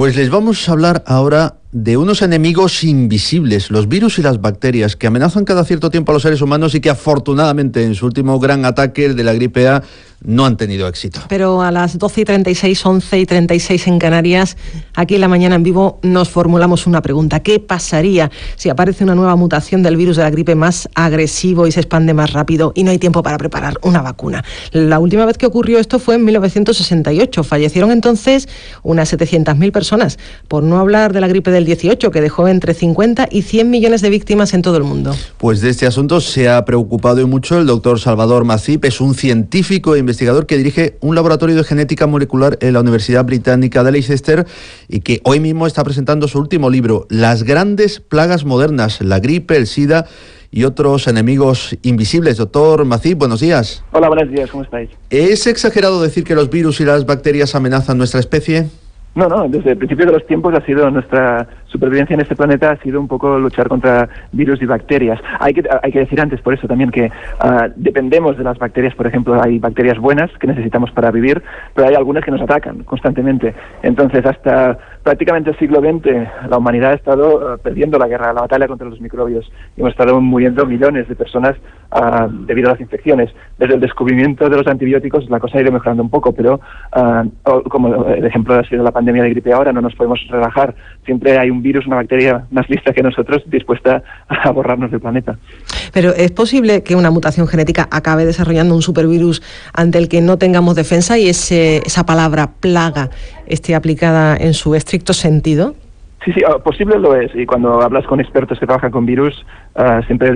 Pues les vamos a hablar ahora de unos enemigos invisibles, los virus y las bacterias, que amenazan cada cierto tiempo a los seres humanos y que afortunadamente en su último gran ataque, el de la gripe A, no han tenido éxito. Pero a las 12:36, 11:36 en Canarias, aquí en La Mañana en Vivo, nos formulamos una pregunta. ¿Qué pasaría si aparece una nueva mutación del virus de la gripe más agresivo y se expande más rápido y no hay tiempo para preparar una vacuna? La última vez que ocurrió esto fue en 1968. Fallecieron entonces unas 700.000 personas, por no hablar de la gripe del 18, que dejó entre 50 y 100 millones de víctimas en todo el mundo. Pues de este asunto se ha preocupado y mucho el doctor Salvador Masip. Es un científico e investigador que dirige un laboratorio de genética molecular en la Universidad Británica de Leicester y que hoy mismo está presentando su último libro, Las grandes plagas modernas, la gripe, el SIDA y otros enemigos invisibles. Doctor Masip, buenos días. Hola, buenos días, ¿cómo estáis? ¿Es exagerado decir que los virus y las bacterias amenazan nuestra especie? No, desde el principio de los tiempos ha sido nuestra supervivencia en este planeta, ha sido un poco luchar contra virus y bacterias. Hay que decir antes, por eso también, que dependemos de las bacterias. Por ejemplo, hay bacterias buenas que necesitamos para vivir, pero hay algunas que nos atacan constantemente. Entonces, hasta prácticamente el siglo XX, la humanidad ha estado perdiendo la guerra, la batalla contra los microbios. Y hemos estado muriendo millones de personas debido a las infecciones. Desde el descubrimiento de los antibióticos, la cosa ha ido mejorando un poco, pero como el ejemplo ha sido la pandemia de gripe ahora, no nos podemos relajar. Siempre hay un virus, una bacteria más lista que nosotros, dispuesta a borrarnos del planeta. Pero ¿es posible que una mutación genética acabe desarrollando un supervirus ante el que no tengamos defensa y esa palabra plaga esté aplicada en su estricto sentido? Sí, posible lo es. Y cuando hablas con expertos que trabajan con virus, siempre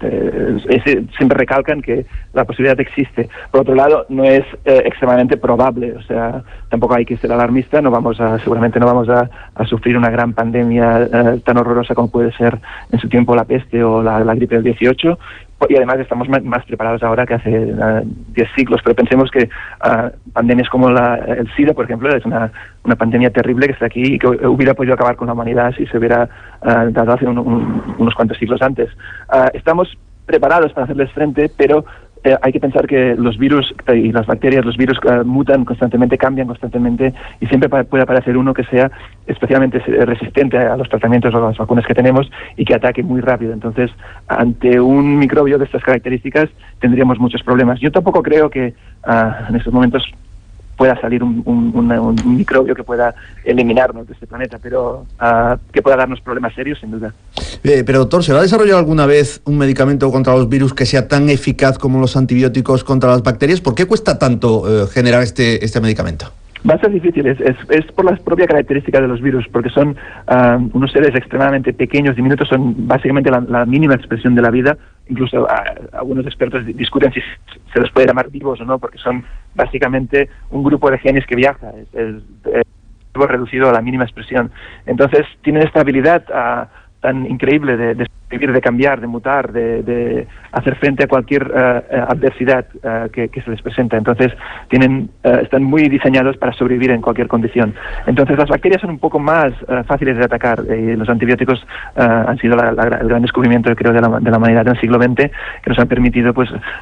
recalcan que la posibilidad existe. Por otro lado, no es extremadamente probable. O sea, tampoco hay que ser alarmista. Seguramente no vamos a sufrir una gran pandemia tan horrorosa como puede ser en su tiempo la peste o la gripe del 18. Y además estamos más preparados ahora que hace 10 siglos, pero pensemos que pandemias como el SIDA, por ejemplo, es una pandemia terrible que está aquí y que hubiera podido acabar con la humanidad si se hubiera dado hace unos cuantos siglos antes. Estamos preparados para hacerles frente, pero hay que pensar que los virus y las bacterias, los virus mutan constantemente, cambian constantemente y siempre puede aparecer uno que sea especialmente resistente a los tratamientos o a las vacunas que tenemos y que ataque muy rápido. Entonces, ante un microbio de estas características tendríamos muchos problemas. Yo tampoco creo que en estos momentos pueda salir un microbio que pueda eliminarnos de este planeta, pero que pueda darnos problemas serios, sin duda. Pero doctor, ¿se va a desarrollar alguna vez un medicamento contra los virus que sea tan eficaz como los antibióticos contra las bacterias? ¿Por qué cuesta tanto generar este medicamento? Va a ser difícil, es por las propias características de los virus, porque son unos seres extremadamente pequeños, diminutos, son básicamente la mínima expresión de la vida. Incluso algunos expertos discuten si se los puede llamar vivos o no, porque son básicamente un grupo de genes que viaja, es reducido a la mínima expresión. Entonces tienen esta habilidad tan increíble de vivir, de cambiar, de mutar, de hacer frente a cualquier adversidad que se les presenta. Entonces están muy diseñados para sobrevivir en cualquier condición. Entonces las bacterias son un poco más fáciles de atacar. Los antibióticos han sido el gran descubrimiento, creo, de la humanidad en el siglo XX, que nos han permitido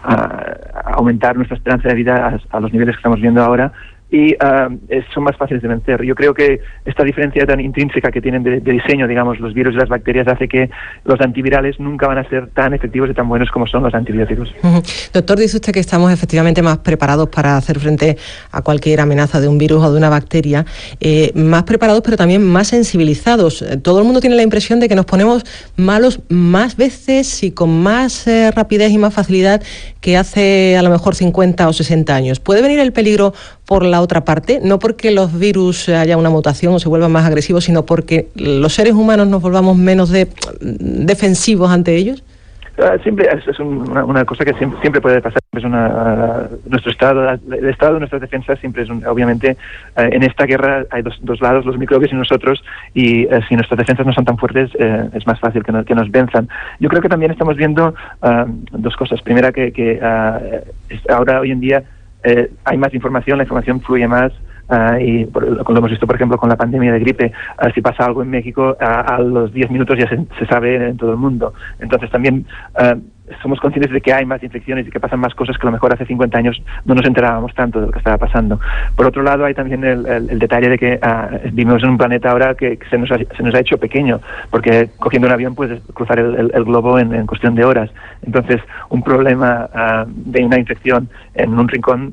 aumentar nuestra esperanza de vida a los niveles que estamos viendo ahora. Y son más fáciles de vencer. Yo creo que esta diferencia tan intrínseca que tienen de diseño, digamos, los virus y las bacterias, hace que los antivirales nunca van a ser tan efectivos y tan buenos como son los antibióticos. Doctor, dice usted que estamos efectivamente más preparados para hacer frente a cualquier amenaza de un virus o de una bacteria, más preparados pero también más sensibilizados. Todo el mundo tiene la impresión de que nos ponemos malos más veces y con más rapidez y más facilidad que hace a lo mejor 50 o 60 años. ¿Puede venir el peligro por la otra parte? No porque los virus haya una mutación o se vuelvan más agresivos, sino porque los seres humanos nos volvamos menos defensivos ante ellos. Siempre es una cosa que siempre puede pasar. Nuestro estado, el estado de nuestras defensas siempre es obviamente en esta guerra hay dos lados, los microbios y nosotros, y si nuestras defensas no son tan fuertes es más fácil que nos venzan. Yo creo que también estamos viendo dos cosas. Primera, que ahora hoy en día hay más información, la información fluye más. Y lo hemos visto, por ejemplo, con la pandemia de gripe. Si pasa algo en México, a los 10 minutos ya se sabe en todo el mundo. Entonces también somos conscientes de que hay más infecciones y que pasan más cosas que a lo mejor hace 50 años no nos enterábamos tanto de lo que estaba pasando. Por otro lado, hay también el detalle de que vivimos en un planeta ahora que se nos ha hecho pequeño, porque cogiendo un avión puedes cruzar el globo en cuestión de horas. Entonces, un problema de una infección en un rincón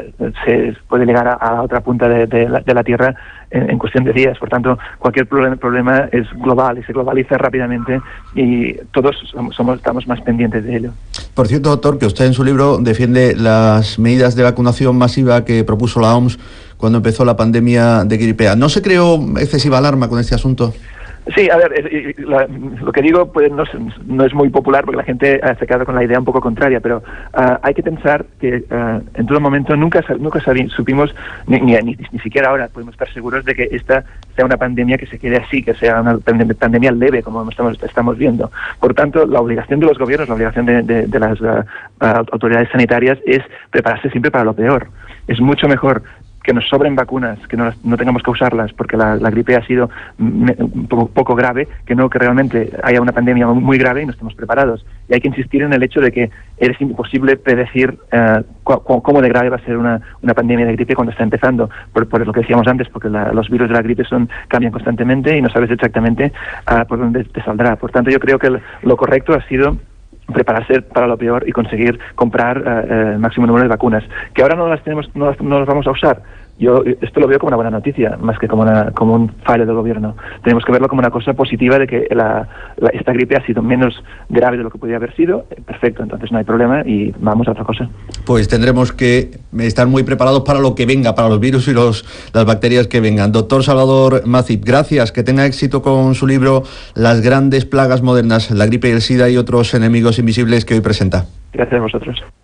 se puede llegar a la otra punta de la Tierra en cuestión de días. Por tanto, cualquier problema es global y se globaliza rápidamente y todos estamos más pendientes de ello. Por cierto, doctor, que usted en su libro defiende las medidas de vacunación masiva que propuso la OMS cuando empezó la pandemia de gripe A. ¿No se creó excesiva alarma con este asunto? Sí, a ver, lo que digo pues no es muy popular porque la gente se queda con la idea un poco contraria, pero hay que pensar que en todo momento nunca supimos, ni siquiera ahora podemos estar seguros de que esta sea una pandemia que se quede así, que sea una pandemia leve, como estamos viendo. Por tanto, la obligación de los gobiernos, la obligación de las autoridades sanitarias es prepararse siempre para lo peor. Es mucho mejor que nos sobren vacunas, que no tengamos que usarlas porque la gripe ha sido un poco grave, que no que realmente haya una pandemia muy grave y no estemos preparados. Y hay que insistir en el hecho de que es imposible predecir cómo de grave va a ser una pandemia de gripe cuando está empezando, por lo que decíamos antes, porque los virus de la gripe cambian constantemente y no sabes exactamente por dónde te saldrá. Por tanto, yo creo que lo correcto ha sido prepararse para lo peor y conseguir comprar el máximo número de vacunas, que ahora no las vamos a usar. Yo esto lo veo como una buena noticia, más que como un fallo del gobierno. Tenemos que verlo como una cosa positiva de que esta gripe ha sido menos grave de lo que podía haber sido. Perfecto, entonces no hay problema y vamos a otra cosa. Pues tendremos que estar muy preparados para lo que venga, para los virus y las bacterias que vengan. Doctor Salvador Macip, gracias, que tenga éxito con su libro Las grandes plagas modernas, la gripe y el SIDA y otros enemigos invisibles que hoy presenta. Gracias a vosotros.